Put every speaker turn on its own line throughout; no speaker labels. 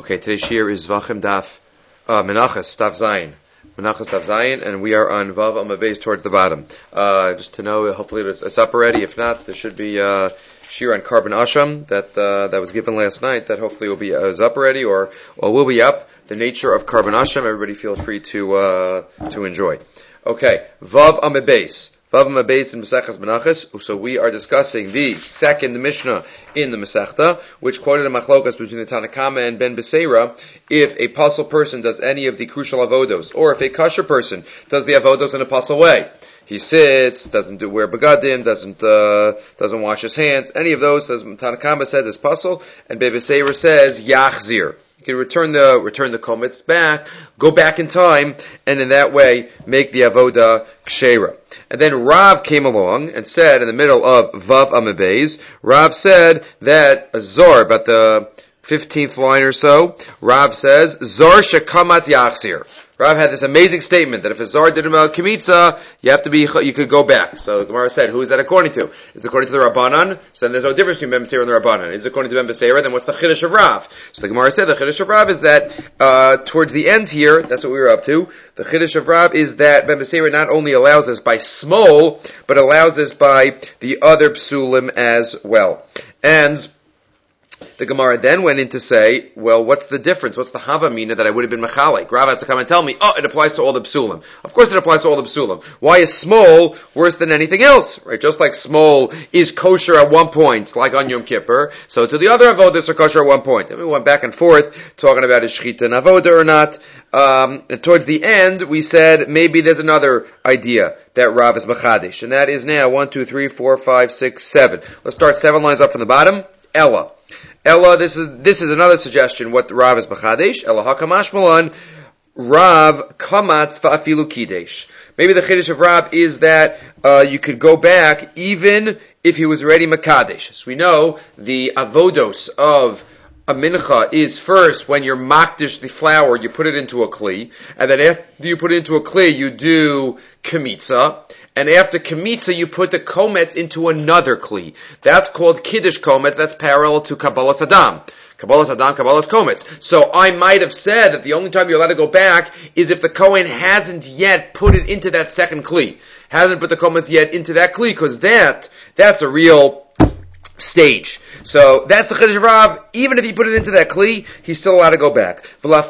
Okay, today's shir is Vachim Daf, Menachos Daf Zayin. Menachos Daf Zayin, and we are on Vav Amud Beis towards the bottom. Just to know, hopefully it's up already. If not, there should be shir on Carbon Asham that was given last night. That hopefully is up already, or will be up. The nature of Carbon Asham, everybody feel free to enjoy. Okay, Vav Amud Beis. Vav Amud Beis in Maseches Menachos. So we are discussing the second Mishnah in the Masechta, which quoted a machlokas between the Tanna Kama and Ben Beseira. If a puzzle person does any of the crucial avodos, or if a kosher person does the avodos in a puzzle way, he sits, doesn't wear begadim, doesn't wash his hands, any of those, Tanna Kama says is puzzle, and Ben Beseira says yachzir. You can return the komets back, go back in time, and in that way make the avoda kshera. And then Rav came along and said in the middle of Vav Amud Beis, Rav said that a zor, about the 15th line or so, Rav says, Zor shekamat yachzir. Rav had this amazing statement that if a zor did a kamitza, you could go back. So the Gemara said, who is that according to? Is it according to the Rabbanan? So then there's no difference between Ben Beseira and the Rabbanan. Is it according to Ben Beseira? Then what's the Chiddush of Rav? So the Gemara said the Chiddush of Rav is that towards the end here, that's what we were up to. The Chiddush of Rav is that Ben Beseira not only allows us by smol, but allows us by the other psulim as well. And the Gemara then went in to say, well, what's the difference? What's the Havamina that I would have been Machalik? Rav had to come and tell me, it applies to all the Psulim. Of course it applies to all the Psulim. Why is small worse than anything else? Right? Just like small is kosher at one point, like on Yom Kippur, so to the other avodas are kosher at one point. And we went back and forth, talking about is shchita and avoda or not. And towards the end, we said maybe there's another idea that Rav is Machadish. And that is now 1, 2, 3, 4, 5, 6, 7. Let's start 7 lines up from the bottom. Ella, this is another suggestion, what Rav is B'chadesh. Ella hakamash malan, Rav kamatz va'afilu kidesh. Maybe the chiddush of Rav is that you could go back even if he was already Makadesh. So we know the avodos of a mincha is first when you're makdish the flour, you put it into a kli, and then after you put it into a kli, you do kamitza. And after Kemitza, you put the komets into another kli. That's called Kiddush komets. That's parallel to Kabbalas Adam. Kabbalas Adam, Kabbalas komets. So I might have said that the only time you're allowed to go back is if the Kohen hasn't yet put it into that second kli. Hasn't put the komets yet into that kli, because that's a real stage. So that's the Chiddush of Rav. Even if he put it into that kli, he's still allowed to go back.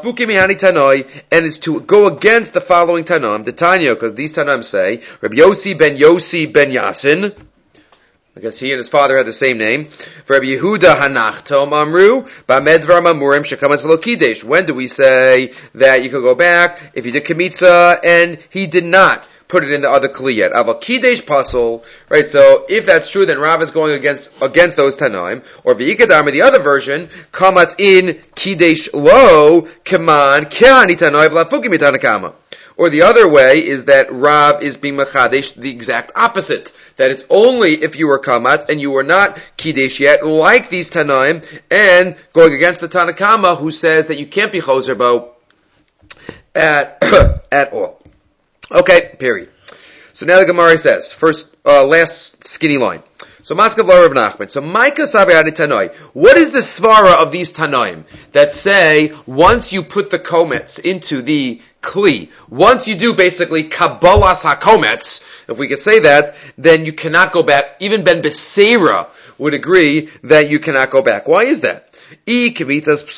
And it's to go against the following Tanam, the Tanya, because these Tanam say, Rabbi Yossi ben Yasin, I guess he and his father had the same name. Rabbi Yehuda Hanachtom Amru, Bamedvar Mamurim Shekamas Velo Kidesh. When do we say that you could go back if you did Kemitza and he did not put it in the other kli yet? Aval kidesh pasul, right? So if that's true, then Rav is going against those tanaim. Or v'ikadam, the other version, kamatz in kidesh lo kaman kani tanoi v'lafukim itanakama. Or the other way is that Rav is being machadesh the exact opposite. That it's only if you were kamatz and you were not kidesh yet, like these tanaim, and going against the Tanakama who says that you can't be choser bo at all. Okay, period. So now the Gemara says, last skinny line. So Maskav Rav Nachman. So Maika Sabayadi Tanoi. What is the svara of these Tanoim that say once you put the komets into the kli, once you do basically Kabbalas HaKomets, if we could say that, then you cannot go back. Even Ben Beseira would agree that you cannot go back. Why is that? If the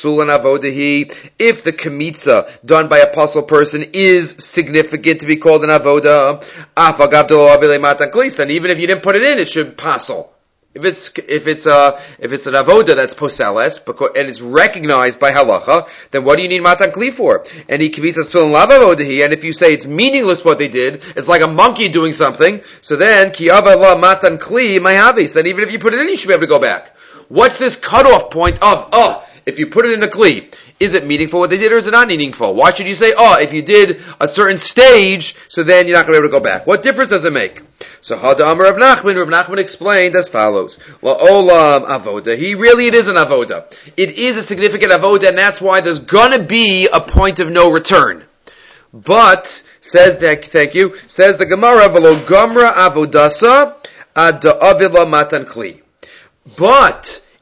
kemitza done by a puzzle person is significant to be called an avoda, then even if you didn't put it in, it should puzzle. If it's an avoda that's poseles, and it's recognized by halacha, then what do you need matan kli for? And if you say it's meaningless what they did, it's like a monkey doing something, so then kiava la matan kli mayavis. Then even if you put it in, you should be able to go back. What's this cutoff point of, if you put it in the kli, is it meaningful what they did or is it not meaningful? Why should you say, if you did a certain stage, so then you're not going to be able to go back? What difference does it make? So Hada Amar Rav Nachman explained as follows. Well, Olam Avoda, it is an Avoda. It is a significant Avoda, and that's why there's going to be a point of no return. But, says the Gemara, Velo Gamra Avodasa Ad Avila Matan Kli. But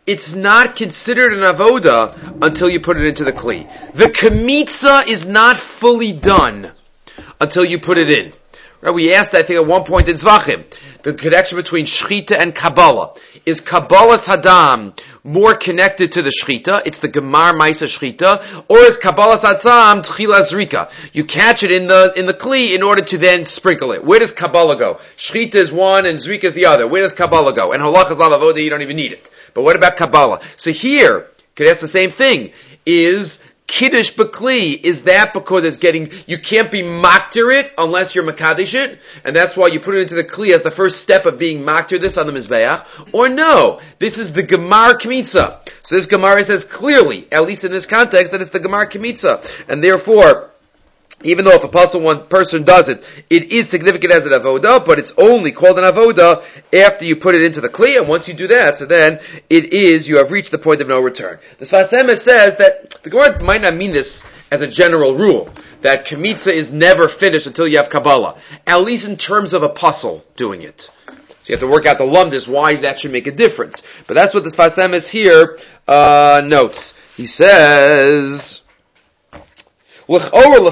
it's not considered an avoda until you put it into the kli. The kmitza is not fully done until you put it in. Right? We asked, I think, at one point in Zvachim, the connection between Shechita and Kabbalah. Is Kabbalah's Hadam more connected to the Shechita? It's the Gemar Maisa Shechita. Or is Kabbalah's Hadam Tchila Zrika? You catch it in the Kli in order to then sprinkle it. Where does Kabbalah go? Shechita is one and Zrika is the other. Where does Kabbalah go? And Halach is Lav Avoda, you don't even need it. But what about Kabbalah? So here, could ask the same thing. Is Kiddush B'Kli, is that because it's you can't be maktir it unless you're Makadish it, and that's why you put it into the Kli as the first step of being maktir this on the Mizbeach? Or no, this is the Gemar Kmitza. So this Gemara says clearly, at least in this context, that it's the Gemar Kmitza. And therefore, even though if one person does it, it is significant as an avoda, but it's only called an avoda after you put it into the kli, and once you do that, so then you have reached the point of no return. The Sfas Emes says that the Gemara might not mean this as a general rule, that kmitza is never finished until you have Kabbalah, at least in terms of a puzzle doing it. So you have to work out the lumdis, why that should make a difference. But that's what the Sfas Emes here notes. He says, it sounds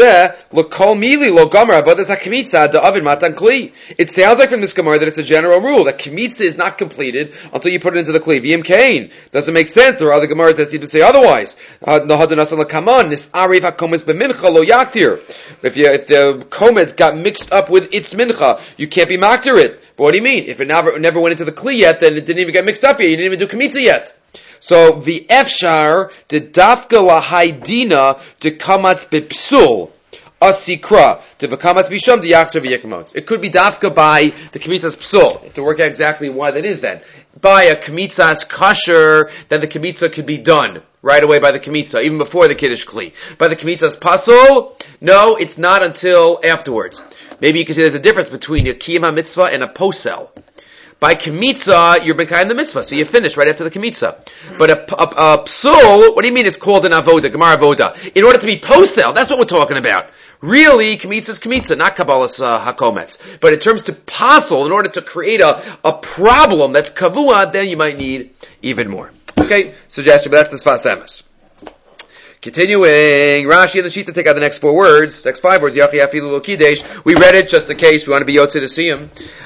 like from this Gemara that it's a general rule that Kmitza is not completed until you put it into the Kli. V'im Kain doesn't make sense. There are other Gemaras that seem to say otherwise. If the Komets got mixed up with its mincha, you can't be maktir it. But what do you mean? If it never went into the Kli yet, then it didn't even get mixed up yet. You didn't even do Kmitza yet. So the efshar de dafka lahaydina de kamatz bepsul asikra de v'kamatz bisham de yachzer v'yekmotz. It could be dafka by the kmitzas psul. You have to work out exactly why that is then. By a kmitzas kasher, then the kmitza could be done right away by the kmitza, even before the kiddush kli. By the kmitzas pasul, no, it's not until afterwards. Maybe you can see there's a difference between a kiyam ha-mitzvah and a posel. By Kmitza, you're B'kayim the mitzvah, so you finish right after the Kmitza. But a psul, what do you mean it's called an avoda, Gemara avoda? In order to be posel, that's what we're talking about. Really, Kmitza is Kmitza, not Kabbalah's hakometz. But in terms to pasel, in order to create a problem that's kavua, then you might need even more. Okay, suggestion, but that's the Sfas Emes. Continuing, Rashi and the Shita take out the next 4 words, next 5 words, Yachi Afilu Lo Kidesh. We read it just in case we want to be Yotze to see him.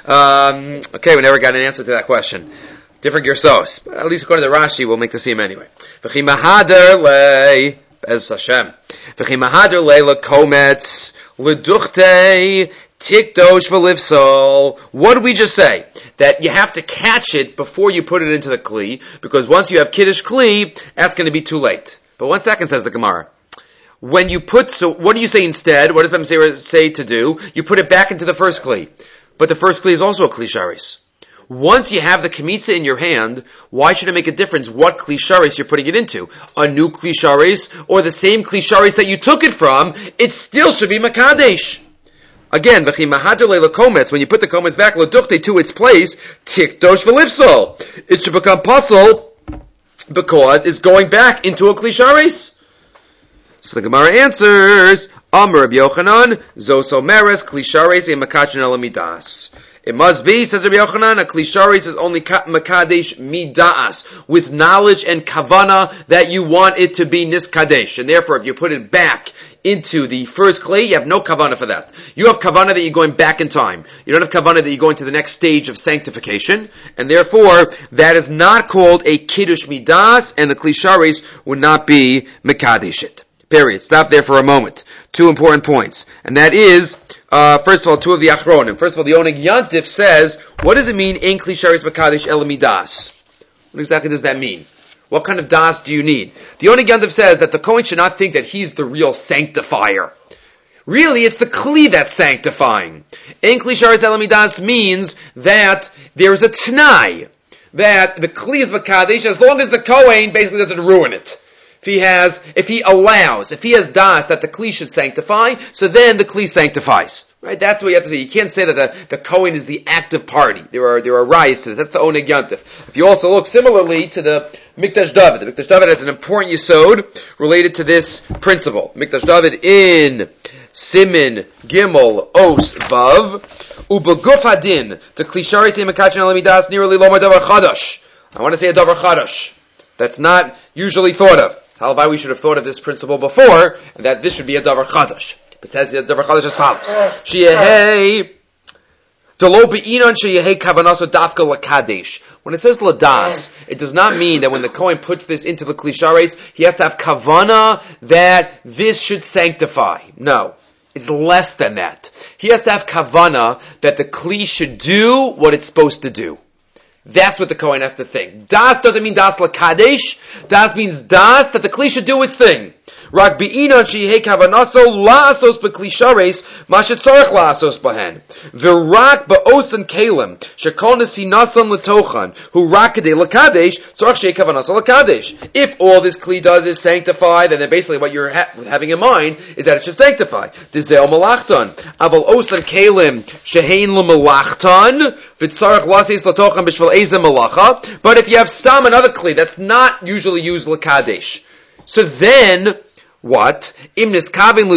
Okay, we never got an answer to that question. Different Gersos. But at least according to Rashi, we'll make the siyum anyway. V'chi mahader le, Bez Hashem. V'chi mahader le lekometz, leduchte, tikdosh v'livsol. What did we just say? That you have to catch it before you put it into the Kli, because once you have Kiddush Kli, that's going to be too late. But 1 second, says the Gemara. When you so what do you say instead? What does Bem say to do? You put it back into the first Kli. But the first Kli is also a Kli Sharis. Once you have the Kmitza in your hand, why should it make a difference what Kli Sharis you're putting it into? A new Kli Sharis, or the same Kli Sharis that you took it from, it still should be Makadesh. Again, when you put the komets back, leduchte, to its place, tikdosh v'livsol. It should become puzzle, because it's going back into a Kli Sharis. So the Gemara answers, Amar Rabbi Yochanan, Zos Omeres Kli Sharis e Makachin Elamidas. It must be, says Rabbi Yochanan, a Kli Sharis is only Makadesh Midas, with knowledge and kavana that you want it to be Niskadesh. And therefore, if you put it back into the first Kli, you have no kavana for that. You have kavana that you're going back in time. You don't have kavana that you're going to the next stage of sanctification, and therefore, that is not called a Kiddush Midas, and the Kli Sharis would not be Mekadesh it. Period. Stop there for a moment. 2 important points. And that is, first of all, 2 of the Achronim. First of all, the Oneg Yantif says, what does it mean, Ein Kli Sharis Mekadesh El Midas? What exactly does that mean? What kind of das do you need? The Oneg Yantif says that the Kohen should not think that he's the real sanctifier. Really, it's the Kli that's sanctifying. Ein Kli Sharis El Midas means that there is a T'nai, that the Kli is Mekadesh as long as the Kohen basically doesn't ruin it. If he has das that the Kli should sanctify, so then the Kli sanctifies. Right? That's what you have to say. You can't say that the Kohen is the active party. There are riots to this. That's the Oneg Yantif. If you also look similarly to the Mikdash David. The Mikdash David has an important yesod related to this principle. Mikdash David in Simin Gimel Os Vav Ubeguf Hadin the Kli Sharis Makachin Elamidas nearly Lomar Davar Chadash. I want to say a davar chadash. That's not usually thought of. However, we should have thought of this principle before, and that this should be a davar chadash. It says the davar chadash as follows: Sheyehei delo be'inon sheyehei kavanaso dafka lakadesh. When it says ladas, it does not mean that when the Kohen puts this into the kli shareis, he has to have kavana that this should sanctify. No. It's less than that. He has to have kavana that the kli should do what it's supposed to do. That's what the Kohen has to think. Das doesn't mean das lakadesh. Das means das that the kli should do its thing. Rak be'inon sheyehei kavanaso la'asos b'kli shareis ma shetzorech la'asos bahen. V'rak ba'osan kalim shekol nesi nasan l'tochan hu rakadei lakadesh tzorech sheyehei kavanaso lakadesh. If all this kli does is sanctify, then basically what you're having in mind is that it should sanctify. Dizeo malachtan. Aval osan kalim shehein l'malachtan v'tzorech lases l'tochan b'shvel eza malacha. But if you have stam another kli that's not usually used lakadesh, so then what? If you have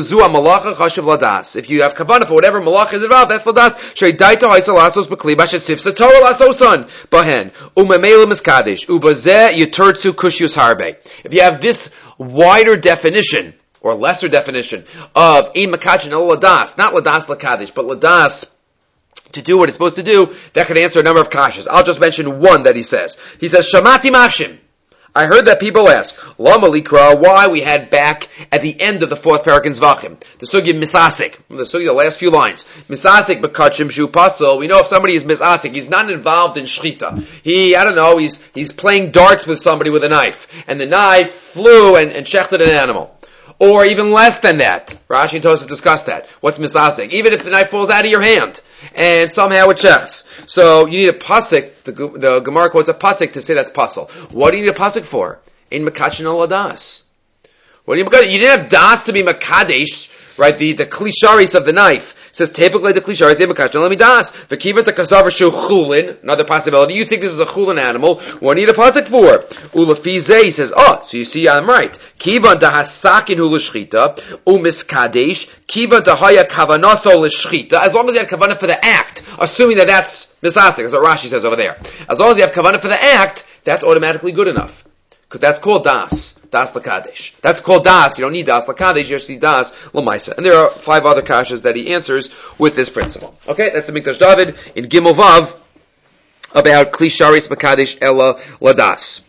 kavanah for whatever malach is involved, that's ladas. Sheidaito haisa lasos b'kli bashet sifsa Torah lasosan bahen umemela miskadesh ubazeh yiturtzu kushiyus harbe. If you have this wider definition or lesser definition of ein makachin el ladas, not ladas lakadesh, but ladas to do what it's supposed to do, that could answer a number of kashas. I'll just mention one that he says. He says shamati mashim. I heard that people ask, Lama Likra, why we had back at the end of the fourth parak in Zvachim, the sugya misasik, the last few lines, misasik bekachim shu pasol. We know if somebody is misasik, he's not involved in shchita. He's playing darts with somebody with a knife, and the knife flew and shechted an animal. Or even less than that. Rashi and Tosafos discussed that. What's misasik? Even if the knife falls out of your hand, and somehow it shechs. So you need a pasuk. The Gemara quotes a pasuk to say that's pasuk. What do you need a pasuk for? In makachin al ladas. What do you didn't have das to be makadesh, right? The kli shareis of the knife. It says typically the kli shareis in makachin al das. V'kivat the kasavar shu chulin. Another possibility. You think this is a chulin animal? What do you need a pasuk for? Ulafizeh, he says, so you see I'm right. Kivan dahasakin hu l'shchita umiskadesh. Kivan dahaya kavanaso l'shchita. As long as you have kavanah for the act, assuming that that's misasik, that's what Rashi says over there. As long as you have kavanah for the act, that's automatically good enough. Because that's called das. Das lakadesh. That's called das. You don't need das lakadesh, you just need das lamaisa. And there are 5 other kashas that he answers with this principle. Okay, that's the Mikdash David in Gimel Vav about kli shareis makadesh ella ladas.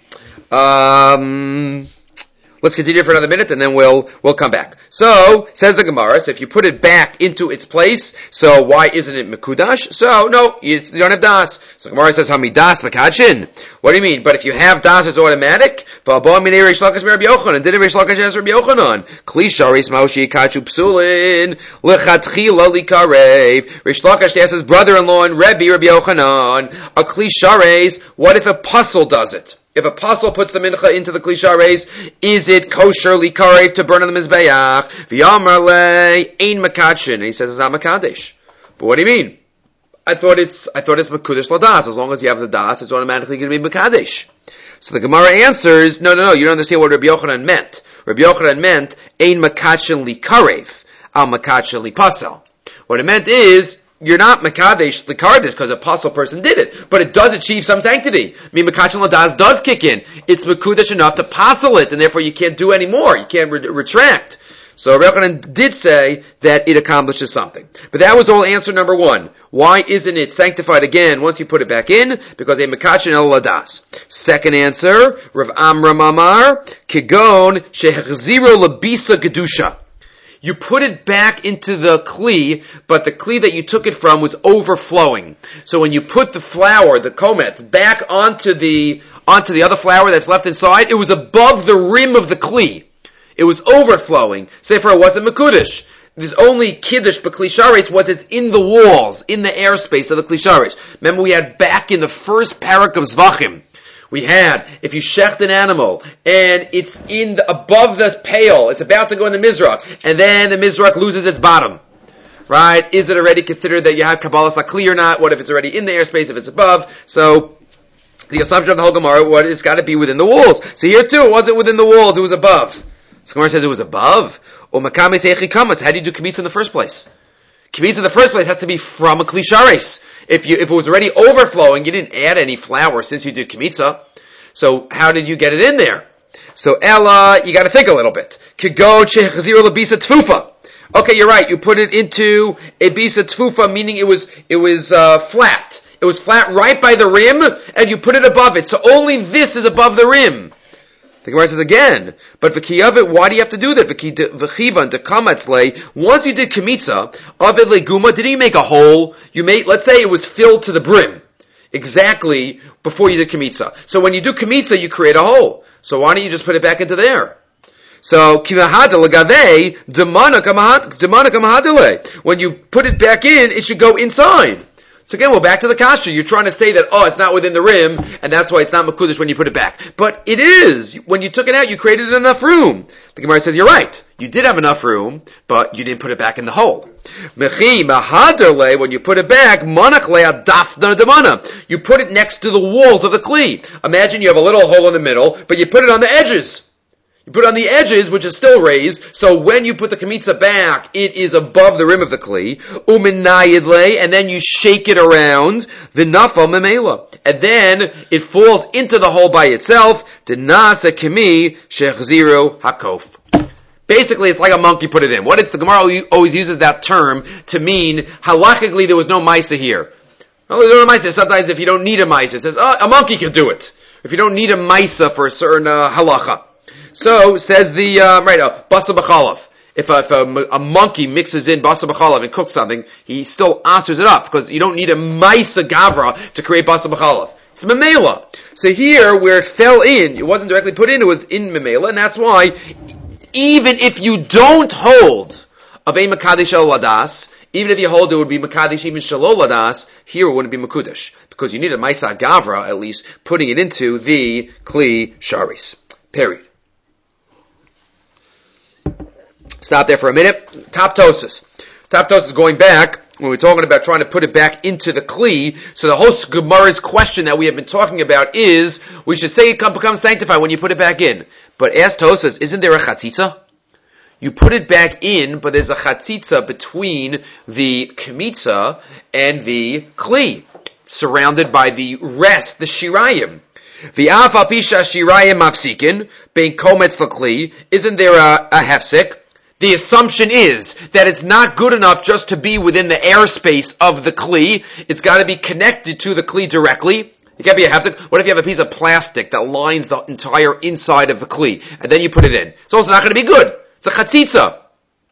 Let's continue for another minute and then we'll come back. So, says the Gemara, so if you put it back into its place, so why isn't it mekudash? So, no, you don't have das. So the Gemara says, hamidas mekachin. What do you mean? But if you have das, it's automatic? And didn't Reish Lakish ask Rabbi Yochanan? Kli shareis ma'oshi yikachu psulin lechatchila likarev. Reish Lakish asks his brother-in-law and Rabbi Yochanan, a kli shareis, what if a puzzle does it? If a puzzle puts the mincha into the kli shareis, is it kosher likarev to burn on the mizbeach? V'yamar le ein makachin. And he says it's not makadesh. But what do you mean? I thought it's mekudesh ladas. As long as you have the das, it's automatically going to be makadesh. So the Gemara answers, no, you don't understand what Rabbi Yochanan meant. Rabbi Yochanan meant ein makachin likarev, al makachin lipasel. What it meant is, you're not makadesh likarev because a puzzle person did it, but it does achieve some sanctity. I mean, makachin ladas does kick in. It's mekudesh enough to puzzle it, and therefore you can't do any more. You can't retract. So Rabbi Yochanan did say that it accomplishes something. But that was all answer number 1. Why isn't it sanctified again once you put it back in? Because a mekachin el ladas. Second answer, Rav Amram Amar, Kigon shehechziro labisa gedusha. You put it back into the kli, but the kli that you took it from was overflowing. So when you put the flour, the komets, back onto the other flour that's left inside, it was above the rim of the kli. It was overflowing. So therefore it wasn't mekudesh. There's only kiddush but kli shareis what is in the walls, in the airspace of the kli shareis. Remember we had back in the first parak of Zvachim, we had, if you shecht an animal, and it's above the pail, it's about to go in the mizrach, and then the mizrach loses its bottom. Right? Is it already considered that you have Kabbalah Sakli or not? What if it's already in the airspace, if it's above? So, the assumption of the whole Gemara, it's got to be within the walls. So here too, it wasn't within the walls, it was above. So Gemara says it was above. Or makame seichi kamatz. How do you do kimitza in the first place? Kimitza in the first place has to be from a kli shareis. If it was already overflowing, you didn't add any flour since you did kimitza. So how did you get it in there? So Ella, you got to think a little bit. Kigo chechazir lebisa tfufa. Okay, you're right. You put it into a bisa tfufa, meaning it was flat. It was flat right by the rim, and you put it above it. So only this is above the rim. The Gemara says again, but v'kiyavit, why do you have to do that? V'chivan dekamatzle. Once you did kamitza, avid leguma, didn't you make a hole? Let's say it was filled to the brim, exactly before you did kamitza. So when you do kamitza, you create a hole. So why don't you just put it back into there? So kivahada legave demana kamahadale. When you put it back in, it should go inside. So again, we're back to the kasha. You're trying to say that, it's not within the rim, and that's why it's not mekudesh when you put it back. But it is. When you took it out, you created enough room. The Gemara says, you're right. You did have enough room, but you didn't put it back in the hole. Mechi mahaderle, when you put it back, monachle adafna demana. You put it next to the walls of the kli. Imagine you have a little hole in the middle, but you put it on the edges. You put it on the edges, which is still raised, so when you put the kamitza back, it is above the rim of the kli. Uminayidle, and then you shake it around. V'nafa memela, and then it falls into the hole by itself. Denasa kimi shechziru hakof. Basically, it's like a monkey put it in. The Gemara always uses that term to mean halachically there was no maisa here. Well, there's no maisa. Sometimes if you don't need a maisa, it says a monkey can do it. If you don't need a maisa for a certain halacha. So, says the, basa b'chalav. If a monkey mixes in basa b'chalav and cooks something, he still answers it up, because you don't need a maisa gavra to create basa b'chalav. It's memela. So here, where it fell in, it wasn't directly put in, it was in memela, and that's why, even if you don't hold of a mekadesh el ladas, even if you hold it would be mekadesh even shalol ladas, here it wouldn't be mekudesh, because you need a maisa gavra, at least, putting it into the kli sharis. Period. Stop there for a minute. Top Tosas. Top Tosas going back, when we're talking about trying to put it back into the kli, so the whole Gemara's question that we have been talking about is, we should say it becomes sanctified when you put it back in. But ask Tosas, isn't there a chatzitza? You put it back in, but there's a chatzitza between the kmitza and the kli, surrounded by the rest, the shirayim. V'af al pisha shirayim mafsikin, bein kometz l'kli, isn't there a hefsek? The assumption is that it's not good enough just to be within the airspace of the kli. It's got to be connected to the kli directly. It can't be a hefsek. What if you have a piece of plastic that lines the entire inside of the kli, and then you put it in? It's also not going to be good. It's a chatzitza.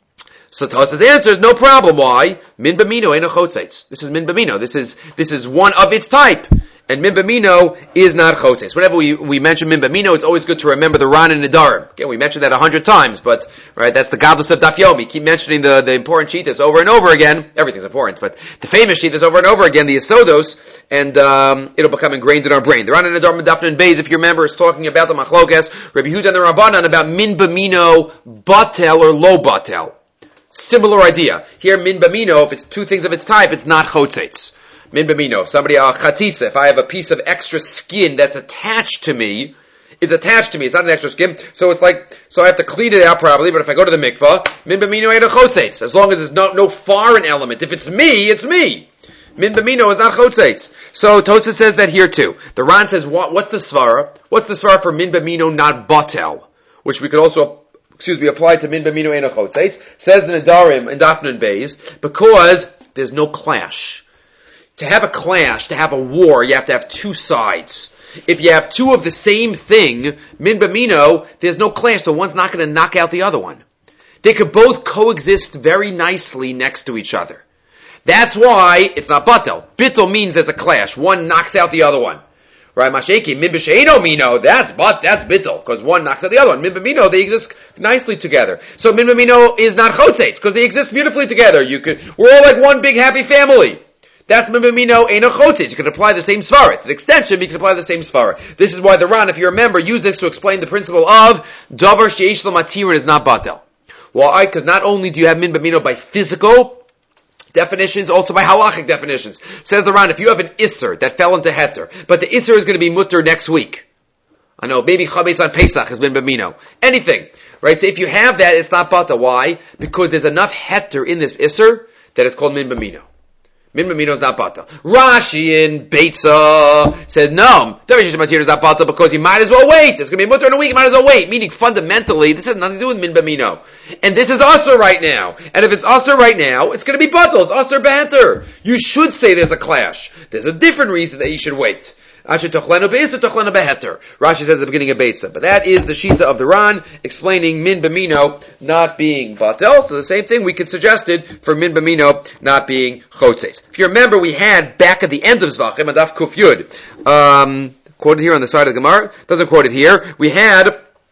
So Tosas answers, no problem. Why? Min b'mino ain't a chotzeitz. This is min b'mino. This is one of its type. And min b'mino is not chotzeitz. Whenever we mention min b'mino, it's always good to remember the Ran and Nedarim. Again, we mentioned that 100 times, but, right, that's the godless of Daf Yomi. Keep mentioning the important shittas over and over again. Everything's important, but the famous shittas over and over again, the Yesodos, and, it'll become ingrained in our brain. The Ran and Nedarim, Daf and Beis, if you remember, is talking about the Machlokes, Rabbi Yehuda and the Rabbanan, about min b'mino batel or lo batel. Similar idea. Here, min b'mino, if it's two things of its type, it's not chotzeitz. Min b'mino, if somebody, chatzitza, if I have a piece of extra skin that's attached to me, it's not an extra skin, so I have to clean it out properly, but if I go to the mikvah, min b'mino ain't a chotzeitz, as long as there's no foreign element. If it's me, it's me. Min b'mino is not chotzeitz. So Tosas says that here too. The Ran says, what's the svara? What's the svara for min b'mino not batel? Which we could also apply to min b'mino ain't a chotzeitz. Says the Nedarim and Daf and Beis, because there's no clash. To have a clash, to have a war, you have to have two sides. If you have two of the same thing, min b'mino, there's no clash, so one's not going to knock out the other one. They could both coexist very nicely next to each other. That's why it's not batel. Bittel means there's a clash. One knocks out the other one. Right, Masheki, min b'sheino mino, that's bittel, because one knocks out the other one. Min b'mino, they exist nicely together. So min b'mino is not chotzeitz, because they exist beautifully together. We're all like one big happy family. That's min b'mino ain't a chotzeitz. You can apply the same svara. It's an extension, but you can apply the same svara. This is why the Ran, if you remember, used this to explain the principle of davar sheyesh lo matirin is not batel. Why? Because not only do you have min b'mino by physical definitions, also by halachic definitions. Says the Ran, if you have an isser that fell into heter, but the isser is going to be mutter next week. I know, maybe chametz on Pesach has been b'mino. Anything. Right? So if you have that, it's not bata. Why? Because there's enough heter in this isser that it's called min b'mino. Min b'mino is not batal. Rashi in Beitza said no. David Matir is not batal because he might as well wait. There's going to be a mutter in a week. He might as well wait. Meaning fundamentally, this has nothing to do with min b'mino. And this is usher right now. And if it's usher right now, it's going to be batal. It's usher banter. You should say there's a clash. There's a different reason that you should wait. Rashi says at the beginning of Beitza. But that is the Shita of the Ran, explaining Min B'mino not being Batel. So the same thing we could suggested for Min B'mino not being Chotzeis. If you remember, we had back at the end of Zvachim, Adaf Kuf Yud, quoted here on the side of the Gemara, doesn't quote it here, we had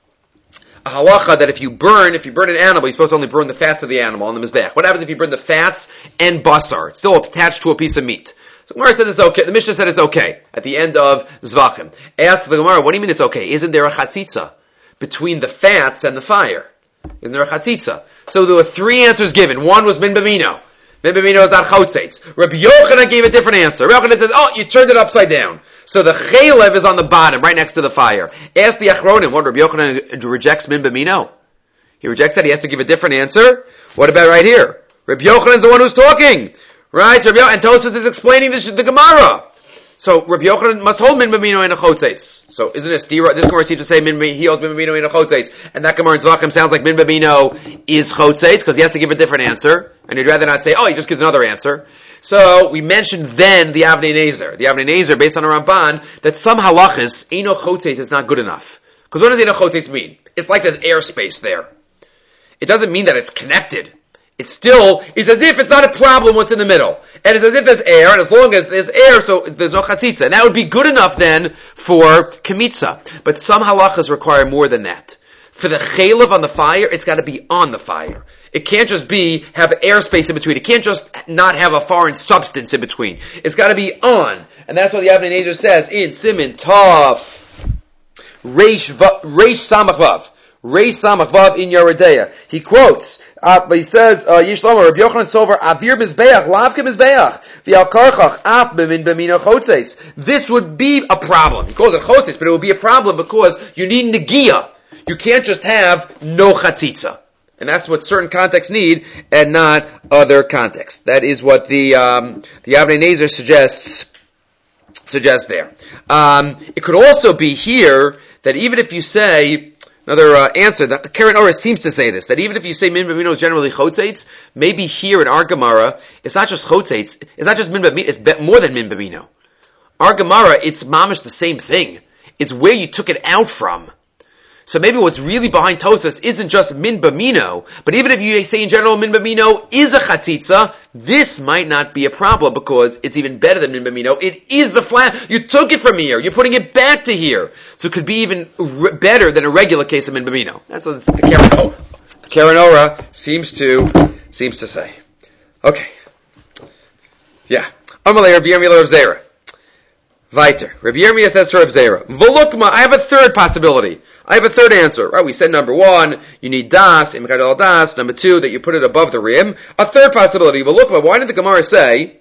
a halacha that if you burn an animal, you're supposed to only burn the fats of the animal on the mizbech. What happens if you burn the fats and basar? It's still attached to a piece of meat. So Gemara said it's okay. The Mishnah said it's okay at the end of Zvachim. Ask the Gemara, what do you mean it's okay? Isn't there a chatzitza between the fats and the fire? Isn't there a chatzitza? So there were three answers given. One was min b'mino. Min b'mino is not chotzeitz. Rabbi Yochanan gave a different answer. Rabbi Yochanan says, oh, you turned it upside down. So the chaylev is on the bottom, right next to the fire. Ask the Achronim, what, Rabbi Yochanan rejects min b'mino? He rejects that. He has to give a different answer. What about right here? Rabbi Yochanan is the one who's talking. Right? And Tosfos is explaining the Gemara. So Rabbi Yochanan must hold min b'mino in a chotzeitz. So isn't it stira? This Gemara seems to say he holds min b'mino in a chotzeitz, and that Gemara in Zvachim sounds like min b'mino is chotzeitz because he has to give a different answer, and he'd rather not say, oh, he just gives another answer. So we mentioned then the Avnei Nezer. The Avnei Nezer, based on a Ramban, that some halachas, Eino Chotzeitz is not good enough. Because what does Eino Chotzeitz mean? It's like there's airspace there. It doesn't mean that it's connected. It's as if it's not a problem what's in the middle. And it's as if there's air, and as long as there's air, so there's no chatzitza. And that would be good enough then for kemitza. But some halachas require more than that. For the chaylev on the fire, it's got to be on the fire. It can't just have airspace in between. It can't just not have a foreign substance in between. It's got to be on. And that's what the Avnei Nezer says in Siman Tov Reish Samach Vav. Reish Samach Vav in Yeridea. He quotes, he says, Yishlama, Rabbi Yochanan Sover, Avir Mizbeach, Lavke Mizbeach, V'al Karchach, Af B'min B'mino Chotzeitz. This would be a problem. He calls it Chotzeitz, but it would be a problem because you need Negiah. You can't just have no Chatzitza. And that's what certain contexts need, and not other contexts. That is what the Avnei Nezer suggests there. It could also be here that even if you say, another answer, that Karen Ora seems to say this, that even if you say min b'mino is generally chotzeitz, maybe here in our Gemara, it's not just chotzeitz, it's not just min b'mino, it's more than min b'mino. Our Gemara, it's mamish the same thing. It's where you took it out from. So maybe what's really behind Tosfos isn't just min b'mino, but even if you say in general min b'mino is a chatzitza, this might not be a problem because it's even better than min b'mino. It is the flat. You took it from here. You're putting it back to here. So it could be even better than a regular case of min b'mino. That's what the Karen Ora seems to say. Okay. Yeah. Amalei Rabbi Yirmiyah Rav Zera. Weiter. Rabbi Yirmiyah says to Rav Zera, Volukma, I have a third possibility. I have a third answer. Right? We said number one, you need das, imkadal das. Number two, that you put it above the rim. A third possibility. Volukma, why did the Gemara say,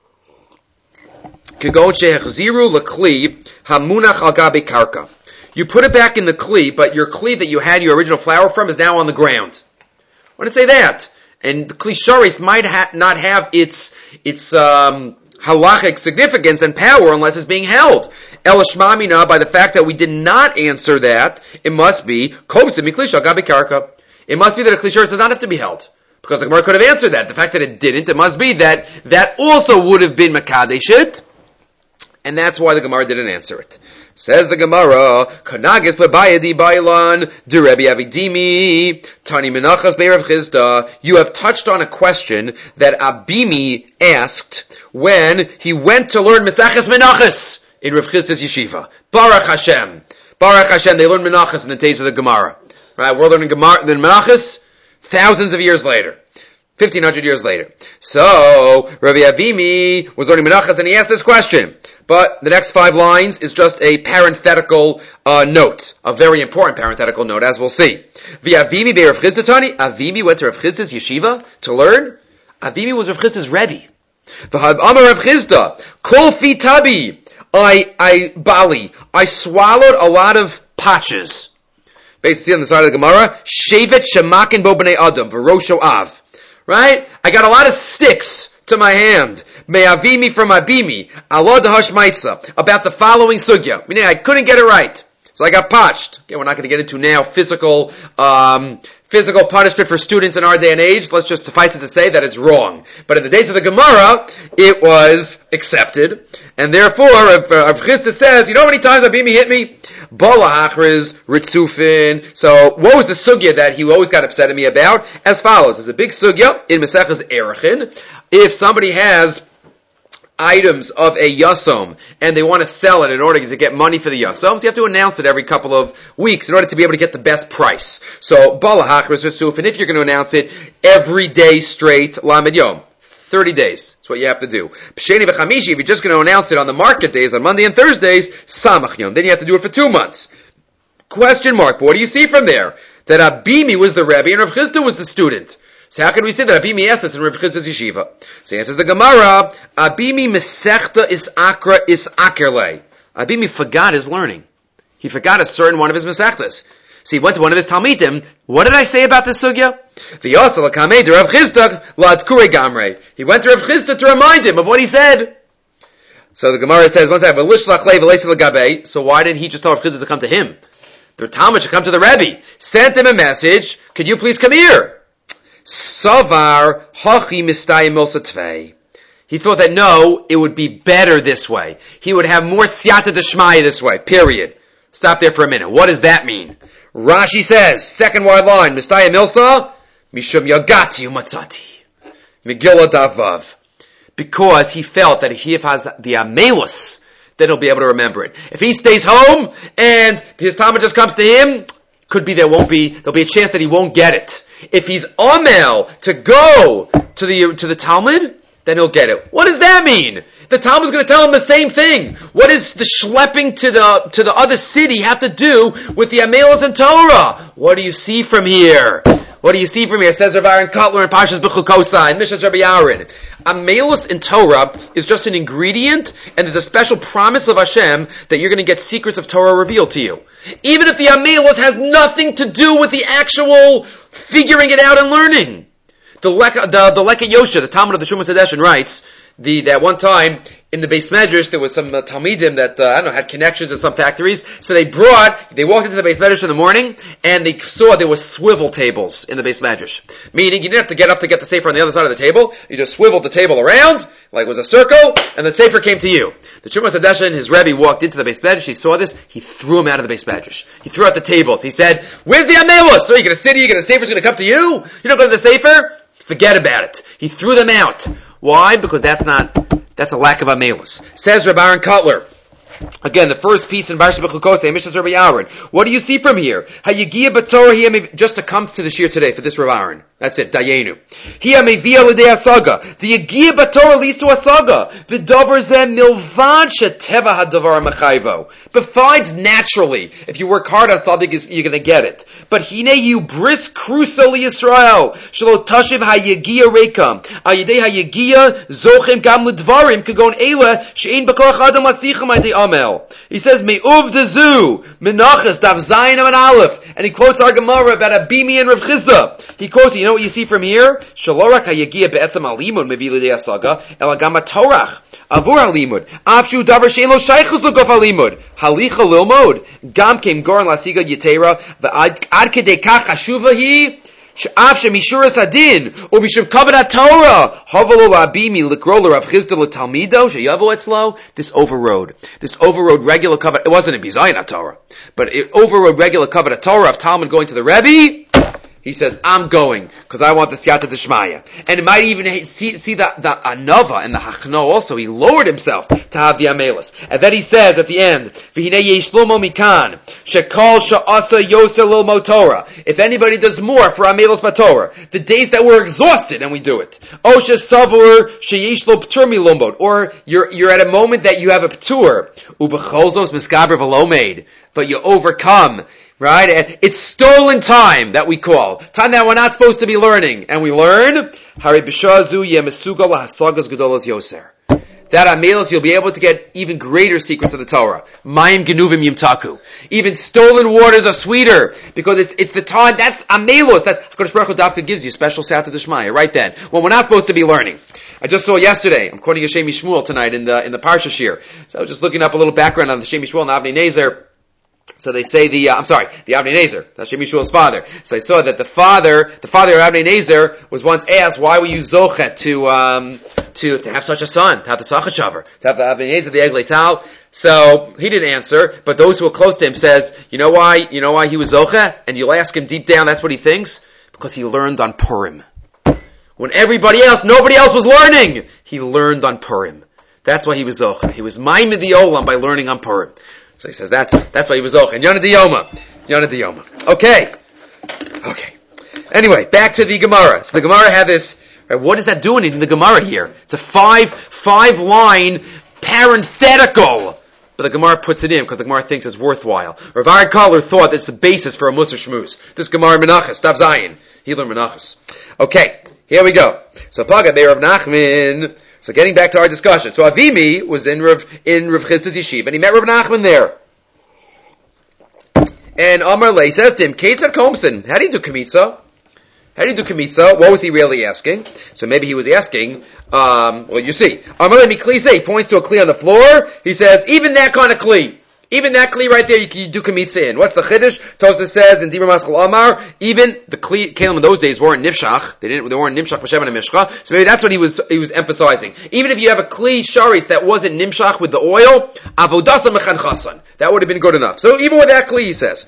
Kagon shehechziru l'kli hamunach al gabi karka. You put it back in the kli, but your kli that you had your original flour from is now on the ground. Why did it say that? And the kli sharis might not have its halachic significance and power unless it's being held. El Shmamina, by the fact that we did not answer that, it must be Kobsim Miklisha Gabi Karka. It must be that a Klishar does not have to be held. Because the Gemara could have answered that. The fact that it didn't, it must be that also would have been Makadeshit. And that's why the Gemara didn't answer it. Says the Gemara, Kanagis Babayadi Bailan, Derebi Avidimi, Tani Menachas Be'erav Chizda. You have touched on a question that Abimi asked when he went to learn Mesachas Menachas in Rav Chizda's yeshiva. Baruch Hashem. Baruch Hashem, they learned Menachas in the days of the Gemara. Right? We're learning Menachas thousands of years later. 1,500 years later. So, Rabbi Avimi was learning Menachas and he asked this question. But the next 5 lines is just a parenthetical note. A very important parenthetical note, as we'll see. V'Avimi be Rav Chizda Tani. Avimi went to Rav Chizda's yeshiva to learn. Avimi was Rav Chizda's Rebbe. V'Had Amar Rav Chizda. Kol fi tabi. I swallowed a lot of patches. Basically on the side of the Gemara, Shevet Shemakin Bo B'nei Adam, V'Rosho Av. Right? I got a lot of sticks to my hand. me'avimi from abimi, Allah dehashmaitza, about the following sugya. Meaning I couldn't get it right. So I got potched. Again, we're not going to get into now physical punishment for students in our day and age. Let's just suffice it to say that it's wrong. But in the days of the Gemara, it was accepted. And therefore, Rav Chisda says, you know how many times Abimi hit me? Bala Achriz, Ritzufin. So, what was the sugya that he always got upset at me about? As follows. There's a big sugya in Maseches Erechin. If somebody has items of a yasom and they want to sell it in order to get money for the yasoms, you have to announce it every couple of weeks in order to be able to get the best price. So, balahach ritzuf, and if you're going to announce it every day straight, lamed yom, 30 days. That's what you have to do. P'sheni v'chamishi, if you're just going to announce it on the market days, on Monday and Thursdays, samach yom, then you have to do it for 2 months. Question mark, but what do you see from there? That Abimi was the Rebbe and Rav Chisda was the student. So how can we say that Abimi asked us in Rav Chisda's yeshiva? So answers the Gemara, Abimi mesechta is akra is akerle. Abimi forgot his learning. He forgot a certain one of his mesechtas. So he went to one of his talmidim. What did I say about this sugya? V'yasal kamei de Rav Chisda la'adkure gamrei. He went to Rav Chisda to remind him of what he said. So the Gemara says, one second, v'lishlach lei v'leisel gabei. So why didn't he just tell Rav Chisda to come to him? The Talmud should come to the Rebbe. Sent him a message. Could you please come here? Savar hachi mistayim milsa tvei. He thought that no, it would be better this way. He would have more siyata d'shmaya this way. Period. Stop there for a minute. What does that mean? Rashi says, second wide line, mistayim milsa, mishum yagati umatzati. Megillah davav. Because he felt that if he has the amelus, then he'll be able to remember it. If he stays home and his Talmud just comes to him, could be there'll be a chance that he won't get it. If he's amel to go to the Talmud, then he'll get it. What does that mean? The Talmud's going to tell him the same thing. What does the schlepping to the other city have to do with the amelos and Torah? What do you see from here? What do you see from here? Says Rav Aaron Kotler in Parshas B'chukosa and Mishas Rabbi Aaron. Amelus in Torah is just an ingredient, and there's a special promise of Hashem that you're going to get secrets of Torah revealed to you. Even if the amelus has nothing to do with the actual figuring it out and learning. The Leket Yosha, the Talmud of the Shumas Hadeshin, writes that one time in the Beis Medrash there was some Talmidim that had connections to some factories. So they walked into the Beis Medrash in the morning and they saw there were swivel tables in the Beis Medrash. Meaning you didn't have to get up to get the sefer on the other side of the table. You just swiveled the table around like it was a circle, and the sefer came to you. The Shumas Hadeshin, his Rebbe, walked into the Beis Medrash. He saw this. He threw him out of the Beis Medrash. He threw out the tables. He said, "Where's the amelus? So you're going to sit here? The sefer's going to come to you? You don't go to the sefer? Forget about it." He threw them out. Why? Because that's a lack of amelus. Says Rav Aaron Kotler. Again, the first piece in Parshas B'chukosa, Mishas Rabbi Aaron. What do you see from here? Hayagia b'Torah, just to come to the shir today for this Rav Aaron. That's it, Dayenu. Hiya mevia l'dei asaga. The Yagia b'Torah leads to asaga. The davar zeh milvad sheteva hadavar mechayvo. Besides, naturally, if you work hard on something, you're going to get it. But hine you bris krusa li Yisrael. Shelo tashiv hayagia rekam. Ayidei hayagia zochem gam l'dvarim kagon eila she'ein b'koach adam lasichem ayidei amel. He says, me'uv dezu, menachas, dav zayin and aleph. And he quotes our Gemara about Abimi and Rav Chisda. He quotes, you know what you see from here? Shalorak hayagia be'etzam alimud mevi l'dei asaga, ela gam torach. Avur halimud. Afshu davar she'en lo shaychus l'gof halimud. Halicha lilmod. Gam kem goran lasiga yitera. V'ad kedei kach hashuva hi. She'af she'mishuras hadin. Or mishuv kavanat Torah. Havalo la'abimi l'kro l'Rav Chisda l'talmido. She'yavo etzlo. This overrode regular kavanat. It wasn't in Bizayin Torah. But it overrode regular kavanat Torah of Talmud going to the Rebbe. He says, I'm going, because I want the siyata d'shmaya. And it might even see the anava and the hachno also. He lowered himself to have the amelus. And then he says at the end, V'hinei yeshlomo mikan, shekol sha'asa yoser lil motora. If anybody does more for amelus b'torah, the days that we're exhausted and we do it. O shesavur sheyeshlo p'tur milombod. Or you're at a moment that you have a p'tur. Ubecholzos miskaber v'lomeid. But you overcome. Right? And it's stolen time that we call. Time that we're not supposed to be learning. And we learn, Hari b'shazu yemesugal hasagas gedolos yoser. That amelus, you'll be able to get even greater secrets of the Torah. Mayim genuvim yimtaku. Even stolen waters are sweeter. Because it's the time, that's amelus. That's HaKadosh Baruch Hu Dafka gives you special siyata d'shmaya right then. When we're not supposed to be learning. I just saw yesterday. I'm quoting a Shem Shmuel tonight in the Parsha Shir. So I was just looking up a little background on the Shem Shmuel and Avnei Nezer. So they say the Avnei Nezer, that's Shem Yishuel's father. So I saw that the father of Avnei Nezer was once asked, why were you zochet to have such a son, to have the Sachat, to have the Avnei Nezer, the Eglei Tal? So he didn't answer, but those who are close to him says, you know why he was zochet? And you'll ask him deep down, that's what he thinks? Because he learned on Purim. When nobody else was learning, he learned on Purim. That's why he was zochet. He was maimed the olam by learning on Purim. So he says that's why he was zochet. And Yonah Diyoma. Okay. Anyway, back to the Gemara. So the Gemara had this. Right, what is that doing in the Gemara here? It's a five line parenthetical, but the Gemara puts it in because the Gemara thinks it's worthwhile. Rav Ari Kahler thought that's the basis for a Musar Shmuz. This Gemara Menachos, Tav Zayin. He learned Menachos. Okay, here we go. So Paga Be'er Rav Nachman. So getting back to our discussion. So Avimi was in Rav Chisda's yeshiva, and he met Rav Nachman there. And Amar Lei says to him, Ketzad Komson, how do you do Kemitza? What was he really asking? So maybe he was asking, you see. Amar Lei Miklise, he points to a kli on the floor. He says, even that kind of kli right there, you can do Kemitza in. What's the Chiddush? Tosfos says in Dibur Maskal Amar, even the kli, Kalim in those days weren't Nifshach. They weren't Nimshach B'Shem and Mishcha. So maybe that's what he was emphasizing. Even if you have a kli sharis that wasn't Nimshach with the oil, Avodasa Mechan Chasan. That would have been good enough. So even with that kli, he says,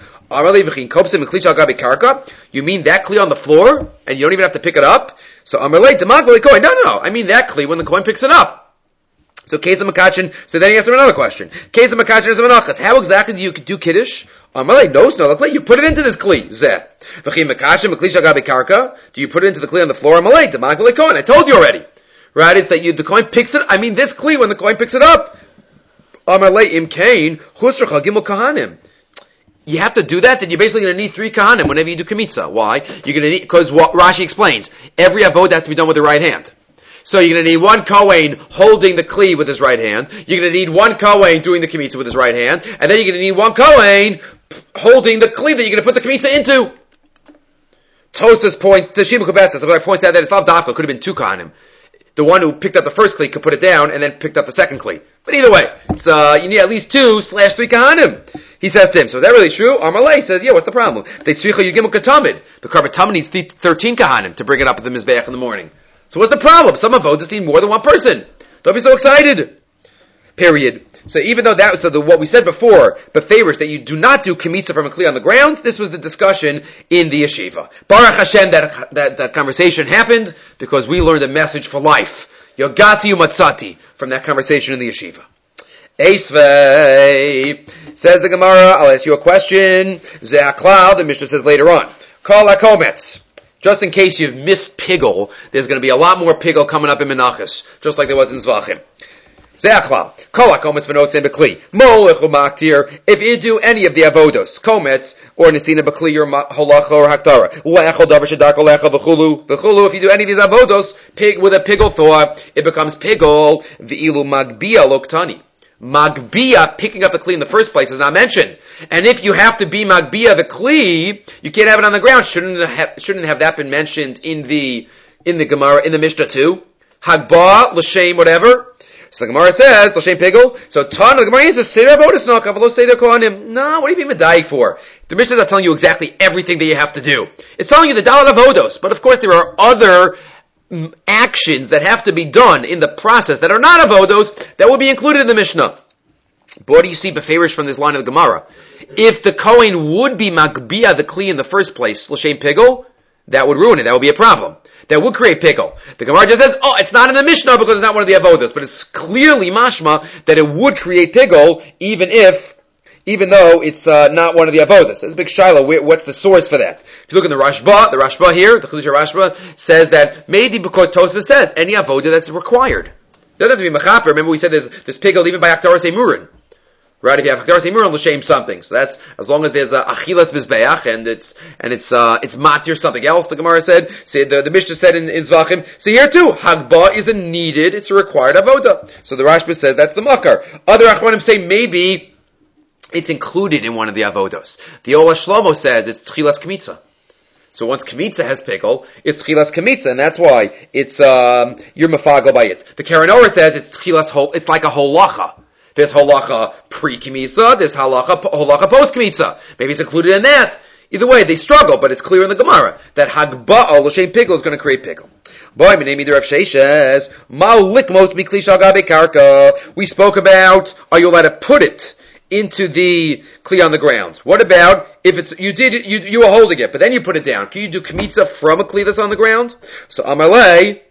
you mean that kli on the floor, and you don't even have to pick it up? So Amalei Demagvali Kohen. No. I mean that kli when the Kohen picks it up. So Keza Makachin. So then he asks him another question. Keza Makachin is a menachas. How exactly do you do kiddush? Amalei knows no. You put it into this kli. Zeh. V'chim Makachin Makli Shagabi Karka. Do you put it into the kli on the floor? Amalei Demagvali Kohen. I told you already. Right? It's that the Kohen picks it. I mean this kli when the Kohen picks it up. Amalei Im Kain Chusracha Gimel Kahanim. You have to do that, then you're basically going to need 3 kahanim whenever you do kemitza. Why? You're going to need, because what Rashi explains, every avod has to be done with the right hand. So you're going to need one kohen holding the kli with his right hand. You're going to need one kohen doing the kemitza with his right hand, and then you're going to need one kohen holding the kli that you're going to put the kemitza into. Tosfos points, the Shimon Kubetzes points out that it's not dafka, it could have been 2 kahanim. The one who picked up the first kli could put it down and then picked up the second kli. But either way, it's, you need at least 2/3 kahanim. He says to him, so is that really true? Amalei says, yeah, what's the problem? The Karbat Tamid needs 13 kahanim to bring it up at the Mizbeach in the morning. So what's the problem? Some avodas need more than one person. Don't be so excited. Period. So even though what we said before, but favors that you do not do kemitza from a kli on the ground, this was the discussion in the yeshiva. Baruch Hashem that conversation happened because we learned a message for life. Yogati umatzati from that conversation in the yeshiva. Eisvei, says the Gemara, I'll ask you a question. Ze'aklal, the Mishnah says later on. Kol hakometz. Just in case you've missed pigel, there's going to be a lot more pigel coming up in Menachos, just like there was in Zvachim. Ze'aklal. Kol hakometz v'notzim b'kli. Molech u'maktir. If you do any of the avodos, kometz, or nesina b'kli, or holacha, or haktara. Le'echol davar shadako le'echol v'chulu. V'chulu, if you do any of these avodos, with a pigel thought, it becomes pigel. V'ilu magbia loktani. Magbia, picking up the kli in the first place, is not mentioned. And if you have to be magbia the kli, you can't have it on the ground. Shouldn't have that been mentioned in the Gemara, in the Mishnah too? Hagba, l'shem, whatever. So the Gemara says, l'shem pigel. So the Gemara answers, say their avodas no, kavalos say their kohanim. No, what do you mean medayik for? The Mishnah is not telling you exactly everything that you have to do. It's telling you the dalad avodos, but of course there are other actions that have to be done in the process that are not avodos that will be included in the Mishnah. But what do you see beferish from this line of the Gemara? If the Kohen would be magbia the kli in the first place, l'shem pigel, that would ruin it. That would be a problem. That would create pigel. The Gemara just says, it's not in the Mishnah because it's not one of the avodos, but it's clearly mashma that it would create pigel even though it's not one of the avodas. There's a big shiloh. What's the source for that? If you look in the Rashba here, the Chiddush Rashba says that maybe because Tosfos says any avoda that's required. It doesn't have to be mechaper. Remember we said there's pigel even by Aktaras Emurin. Right? If you have Aktaras Emurin, l'shem something. So that's, as long as there's a achilas mizbeach and it's matir something else, the Gemara said. See, the Mishnah said in Zvachim. So here too, Hagba isn't needed, it's a required avoda. So the Rashba says that's the makar. Other Achronim say maybe it's included in one of the avodos. The Ola Shlomo says it's tchilas kemitza. So once Kemitza has pickle, it's Chilas Kemitza, and that's why it's, you're Mafagel by it. The Karen Orah says it's Chilas whole, it's like a holacha. There's holacha pre-Kemitza, there's holacha post-Kemitza. Maybe it's included in that. Either way, they struggle, but it's clear in the Gemara that Hagba'al L'Shem pickle is going to create pickle. Boy, my name either of Sheishes, Ma'ulik most mikli shagabe karka. We spoke about, are you allowed to put it into the kli on the ground? What about if it's you were holding it, but then you put it down? Can you do kmitza from a kli that's on the ground? So Amalei,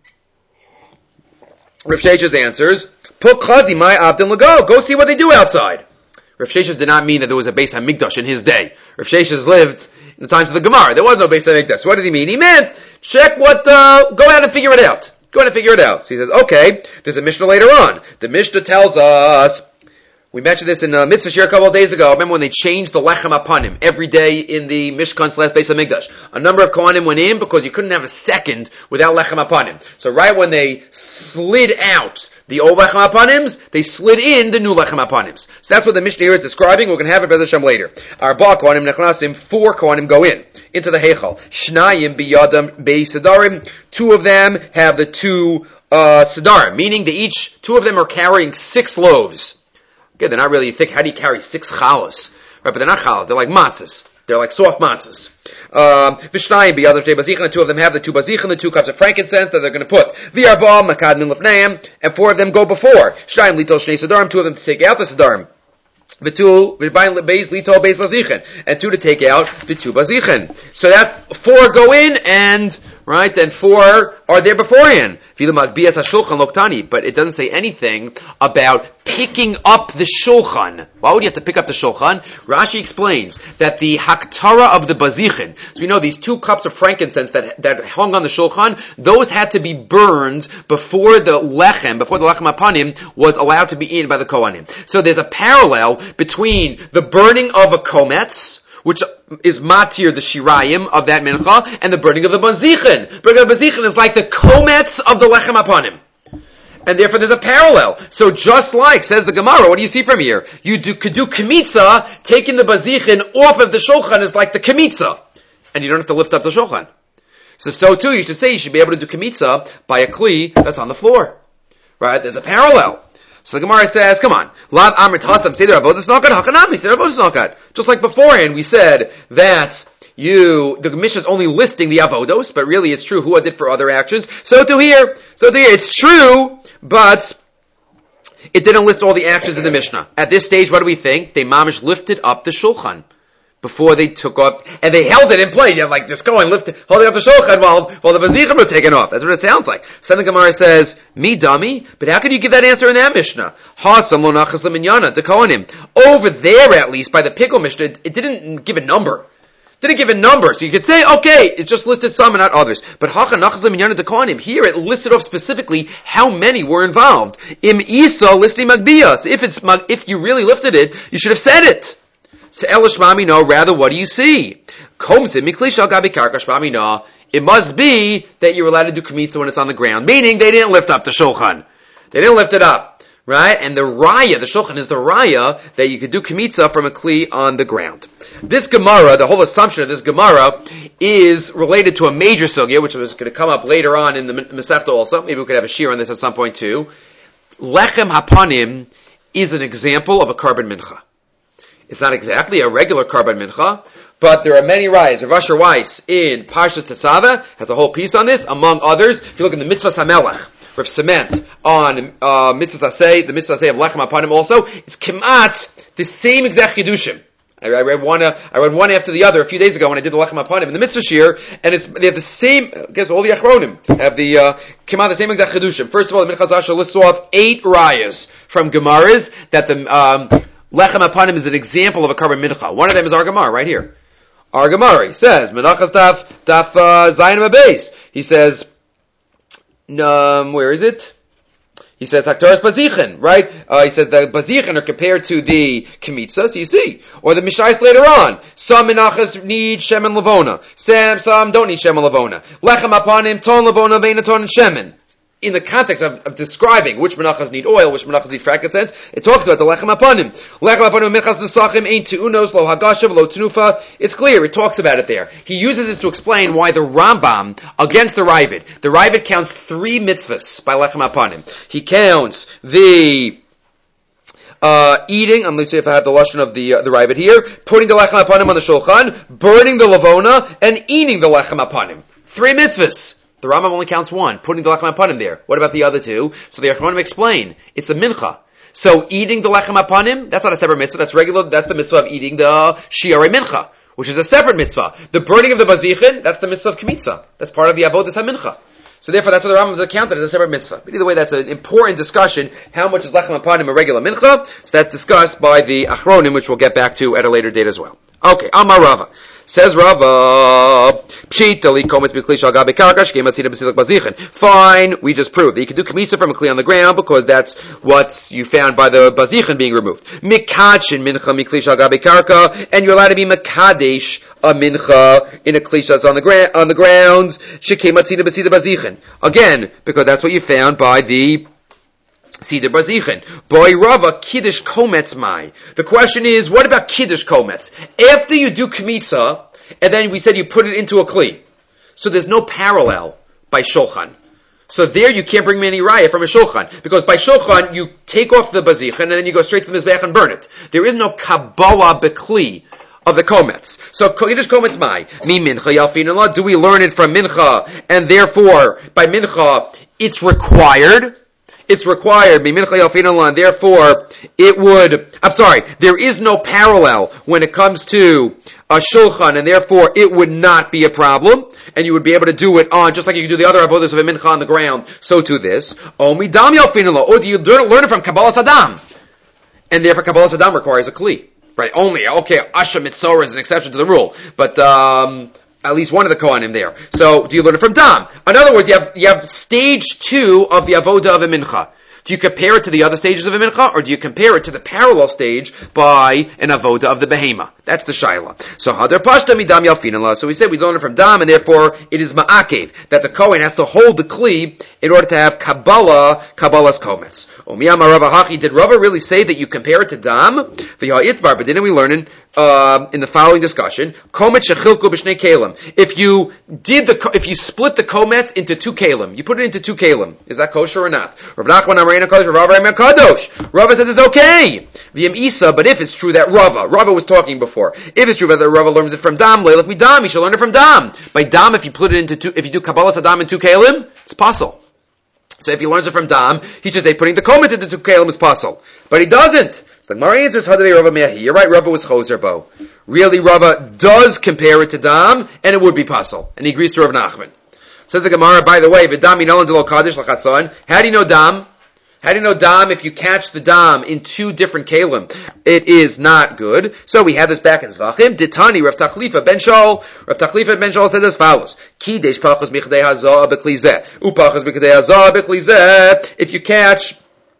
Rav Sheishes answers, put chazi my abdin lago. Go see what they do outside. Rav Sheishes did not mean that there was a Beis HaMikdash in his day. Rav Sheishes lived in the times of the Gemara. There was no Beis HaMikdash. What did he mean? He meant check what. Go out and figure it out. Go out and figure it out. So he says, okay. There's a Mishnah later on. The Mishnah tells us. We mentioned this in Mitzvah Shir a couple of days ago. Remember when they changed the lechem upon him every day in the Mishkan / Beis HaMikdash? A number of Kohanim went in because you couldn't have a second without lechem upon him. So right when they slid out the old lechem upon him, they slid in the new lechem upon him. So that's what the Mishnah here is describing. We're going to have it B'ez Hashem later. Arba Kohanim nechnasim, 4 Kohanim go into the Heichal. Shnayim biyadam beisidarim. 2 of them have the 2 sidarim, meaning they 2 of them are carrying 6 loaves. Okay, they're not really thick. How do you carry 6 chalas? Right, but they're not chalas. They're like matzahs. They're like soft matzahs. Vishnayim b'yadav shtei bazichin. The 2 of them have the 2 bazichin, the 2 cups of frankincense that they're going to put. V'arba makad min lefneim, and 4 of them go before. Shnayim litol shnei sedarim. 2 of them to take out the sedarim. The 2 beis litol beis bazichin, and 2 to take out the 2 bazichin. So that's 4 go in and. Right, and 4 are there beforehand. But it doesn't say anything about picking up the shulchan. Why would you have to pick up the shulchan? Rashi explains that the haktara of the bazichin, so we know these 2 cups of frankincense that hung on the shulchan, those had to be burned before the lechem apanim was allowed to be eaten by the kohanim. So there's a parallel between the burning of a kometz, which is matir the shirayim of that mincha, and the burning of the bazichin. Burning of the bazichin is like the kometz of the lechem apanim. And therefore there's a parallel. So just like, says the Gemara, what do you see from here? You could do kemitza, taking the bazichin off of the shulchan is like the kemitza. And you don't have to lift up the shulchan. So too, you should say you should be able to do kemitza by a kli that's on the floor. Right? There's a parallel. So the Gemara says, come on, Lav Amrit Hasam Seder Avodas Nakat Hakanami Seder Avodas Nakat. Just like beforehand, we said that the Mishnah is only listing the avodos, but really it's true who did for other actions. So to here, it's true, but it didn't list all the actions in the Mishnah. At this stage, what do we think? They mamish lifted up the shulchan before they took off, and they held it in place. You have like this going, holding up the shulchan while the vazichim were taken off. That's what it sounds like. So then the Gemara says, me dummy, but how could you give that answer in that Mishnah? Hasam lo nachas leminyana, to Kohanim. Over there, at least, by the pickle Mishnah, it didn't give a number. Didn't give a number, so you could say, okay, it just listed some and not others. But hacha nachas leminyana to Kohanim, here it listed off specifically how many were involved. Im isa listing magbiyas. If you really lifted it, you should have said it. So elishmami no, rather what do you see? It must be that you're allowed to do kemitza when it's on the ground, meaning they didn't lift up the shulchan. They didn't lift it up, right? And the raya, the shulchan is the raya that you could do kemitza from a kli on the ground. This Gemara, the whole assumption of this Gemara is related to a major sugya, which was going to come up later on in the Masechta also. Maybe we could have a shir on this at some point too. Lechem hapanim is an example of a carbon mincha. It's not exactly a regular carbon mincha, but there are many rayas. Rav Asher Weiss in Parshas Tetzaveh has a whole piece on this, among others. If you look in the Mitzvah Samelech, Rav Cement on Mitzvah Aseh, the Mitzvah Aseh of Lechem Hapanim also, it's kemat the same exact chidushim. I read one after the other a few days ago when I did the Lechem Hapanim in the Mitzvah Shir, and they have the same. I guess all the Achronim have the kemat the same exact chidushim. First of all, the Minchas Asher lists off 8 rayas from Gemaras that the Lechem Hapanim is an example of a carbon mincha. One of them is our Gemara right here. Our Gemara, he says, Menachas daf Zayin Beis. He says, where is it? He says, Haktaras Bazichin, right? He says the Bazichin are compared to the Kemitza, so you see. Or the Mishais later on. Some Menachas need Shemen Levona. Some don't need Shemen Levona. Lechem Hapanim, Ton Levona, Veina Ton and Shemen. in the context of describing which menachas need oil, which menachas need frankincense, it talks about the lechem apanim. Lechem apanim minchas nesachim ein tu'unos lo hagashav lo tenufa. It's clear, it talks about it there. He uses this to explain why the Rambam, against the Ravid counts 3 mitzvahs by lechem apanim. He counts the eating, I'm going to see if I have the lashon of the Ravid here, putting the lechem apanim on the shulchan, burning the lavona, and eating the lechem apanim. 3 mitzvahs. The Rambam only counts 1, putting the lechem apanim there. What about the other 2? So the Achronim explain, it's a mincha. So eating the lechem apanim, that's not a separate mitzvah, that's the mitzvah of eating the shiarei mincha, which is a separate mitzvah. The burning of the bazichin, that's the mitzvah of kmitza. That's part of the avodas ha-mincha. So therefore that's what the Rambam counted as a separate mitzvah. But either way, that's an important discussion. How much is lechem apanim a regular mincha? So that's discussed by the Achronim, which we'll get back to at a later date as well. Okay, Amar Rava. Says Rava, fine, we just proved that you can do kmitza from a kli on the ground because that's what you found by the bazichin being removed. Mikachin mincha mikli shal gabe karka, and you're allowed to be mekadesh a mincha in a kli that's on the ground. Shekematzina b'sida bazichin. Again, because that's what you found by the Seder Bazichin. Boy Rava, Kiddush Kometz Mai. The question is, what about Kiddush Kometz? After you do Kmitza, and then we said you put it into a Kli. So there's no parallel by Shulchan. So there you can't bring me any raya from a Shulchan. Because by Shulchan, you take off the Bazichin, and then you go straight to the Mizbeach and burn it. There is no Kabbalah Bekli of the Kometz. So Kiddush Kometz Mai. Mi Mincha Yalfin Allah. Do we learn it from Mincha? And therefore, by Mincha, it's required. It's required, and therefore there is no parallel when it comes to a shulchan, and therefore it would not be a problem, and you would be able to do it on, just like you can do the other avodas of a mincha on the ground, so to this. Or do you learn it from Kabbalah Saddam? And therefore Kabbalah Saddam requires a kli. Right, only, Asha Mitzorah is an exception to the rule, but at least one of the Kohanim there. So, do you learn it from Dam? In other words, you have stage 2 of the avoda of a mincha. Do you compare it to the other stages of a mincha, or do you compare it to the parallel stage by an avoda of the behema? That's the shaila. So, hadar pashta midam yalfin Allah. So we said we learn it from Dam, and therefore it is ma'akev, that the Kohen has to hold the kli in order to have Kabbalah's kometz. Omiyama Rava Hachi, did Rava really say that you compare it to Dam? V'ya'itbar, but didn't we learn in the following discussion, kometz shechilku b'shnei kelim. If you split the kometz into 2 kelim, you put it into 2 kelim, is that kosher or not? Rav Nachman Amreina Kadosh, Rav Amreina Kadosh. Rava says it's okay. V'yem Isa, but if it's true that Rava was talking before, if it's true that Rava learns it from Dam, leilach midam, he should learn it from Dam. By Dam, if you put it into 2, if you do Kabbalah Saddam in 2 kelim, it's possible. So if he learns it from Dam, he should say putting the kometz into 2 kelim is possible. But he doesn't. So the Gemara answers, Rava Mehi. You're right, Rava was choser bo. Really, Rava does compare it to Dam, and it would be possible. And he agrees to Rav Nachman. Says the Gemara, by the way, V'dam yinolan de lo kaddish l'chatzon. How do you know Dam? How do you know Dam? If you catch the Dam in 2 different kelim, it is not good. So we have this back in Zvachim. Ditani, Rav Tachlifa ben Shaul. Rav Tachlifa ben Shaul says as follows. Kidesh pachas bichdei hazah b'klizeh. Upachas bichdei hazah b'klizeh. If you catch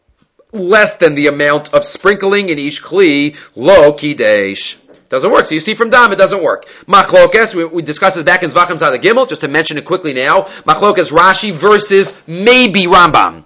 less than the amount of sprinkling in each kli, lo kidesh. Doesn't work. So you see from Dam, it doesn't work. Machlokes, we discussed this back in Zvachim Zad Gimel, just to mention it quickly now. Machlokes Rashi versus maybe Rambam.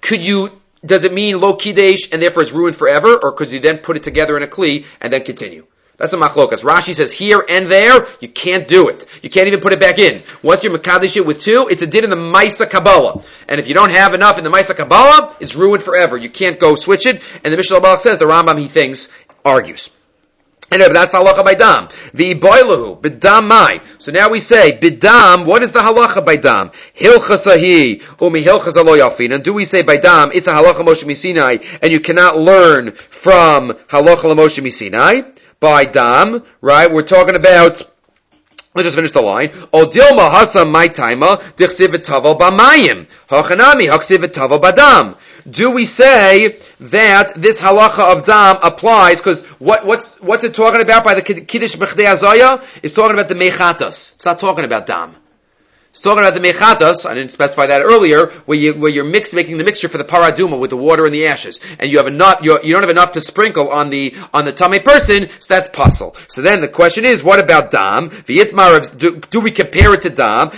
Does it mean lo kidesh and therefore it's ruined forever, or could you then put it together in a kli and then continue? That's a machlokas. Rashi says here and there, you can't do it. You can't even put it back in. Once you're mekadesh it with 2, it's a din in the Maisa Kabbalah. And if you don't have enough in the Maisa Kabbalah, it's ruined forever. You can't go switch it. And the Mishnah Balak says, the Rambam, he thinks, argues. Anyway, but that's the halacha by Dam. V'iboilahu, b'dam mai. So now we say, b'dam, what is the halacha by Dam? Hilchasahi, umi hilchasa lo yalfin. And do we say by Dam, it's a halacha Moshe Misinai, and you cannot learn from halacha Moshe Misinai? By Dam, right? We're talking about, let's just finish the line. O dilma hasa mai taima, dichsiv v'taval b'mayim. Hachanami, haksiv v'taval b'dam. Do we say that this halacha of Dam applies, because what's it talking about by the Kiddush B'chdei Hazaya? It's talking about the Mechatos. It's not talking about Dam. It's talking about the mechatas. I didn't specify that earlier, where you're making the mixture for the paraduma with the water and the ashes, and you have enough. You don't have enough to sprinkle on the tamei person, so that's puzzle. So then the question is, what about dam? Do we compare it to dam?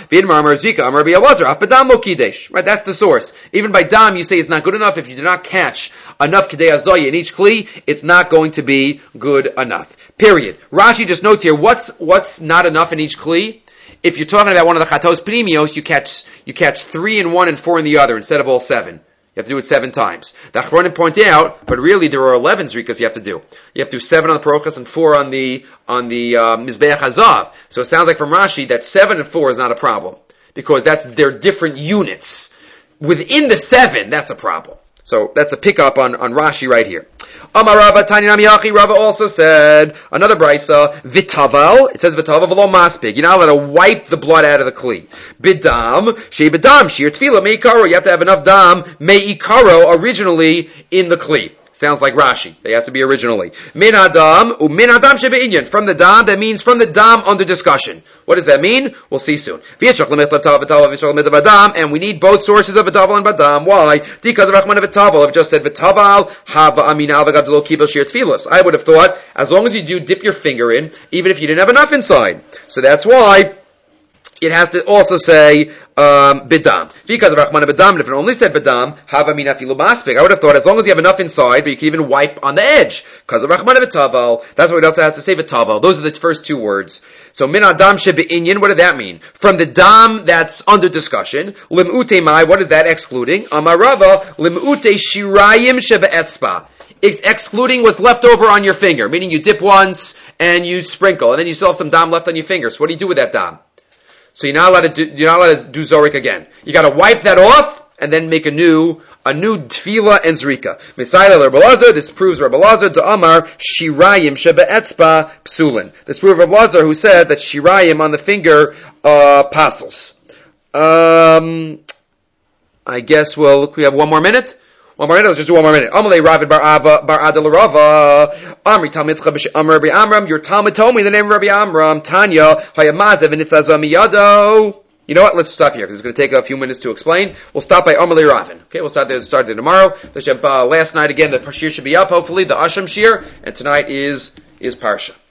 Right, that's the source. Even by dam, you say it's not good enough. If you do not catch enough kidei azoya in each kli, it's not going to be good enough. Period. Rashi just notes here, what's not enough in each kli? If you're talking about one of the chatos pnimios, you catch 3 in one and 4 in the other instead of all 7. You have to do it 7 times. The Achronim point out, but really there are 11 zrikas you have to do. You have to do 7 on the parochas and 4 on the Mizbeach Hazav. So it sounds like from Rashi that 7 and 4 is not a problem. Because they're different units. Within the 7, that's a problem. So that's a pickup on Rashi right here. Amar Rava Tani Nami Achi. Rava also said another brisa vitaval. It says vitaval v'lo maspig. You're not allowed to wipe the blood out of the kli. Bidam shei bidam shir tefila meikaro. You have to have enough dam meikaro originally in the kli. Sounds like Rashi. They have to be originally. Min adam shebeinyan. From the dam, that means from the dam under discussion. What does that mean? We'll see soon. And we need both sources of v'taval and badam. Why? Because of Rachman of v'taval. I've just said v'taval hava aminal v'gadol kibel shir tfilas. I would have thought, as long as you do dip your finger in, even if you didn't have enough inside. So that's why it has to also say bidam. Because of Rachman bidam, if it only said bidam, hava mina filu maspik. I would have thought as long as you have enough inside, but you can even wipe on the edge. Because of Rachman v'taval, that's what it also has to say v'taval. Those are the first 2 words. So min adam shebe'inyan, what did that mean? From the dam that's under discussion. Lim'ute mai, what is that excluding? Amarava, lim'ute shirayim shebe'etzpa. Excluding what's left over on your finger, meaning you dip once and you sprinkle, and then you still have some dam left on your finger. So what do you do with that dam? So you're not allowed to do zorik again. You got to wipe that off and then make a new tefila and zrika. Misayla Rabbi Lazar. This proves Rabbi Lazar to Amar shirayim shebe'etzpa psulin. This proves Rabbi Lazar who said that shirayim on the finger pasels. I guess we have 1 more minute. Let's just do 1 more minute. Amalei Ravid bar Adel Rava. Amri Talmidcha b'Amr Rabbi Amram. Your Talmud told me the name of Rabbi Amram. Tanya Hayamazev v'nitzazah miyado. You know what? Let's stop here because it's going to take a few minutes to explain. We'll stop by Amalei Ravin. Okay, we'll start there tomorrow. Last night again, the Shir should be up. Hopefully, the Asham Shir, and tonight is Parsha.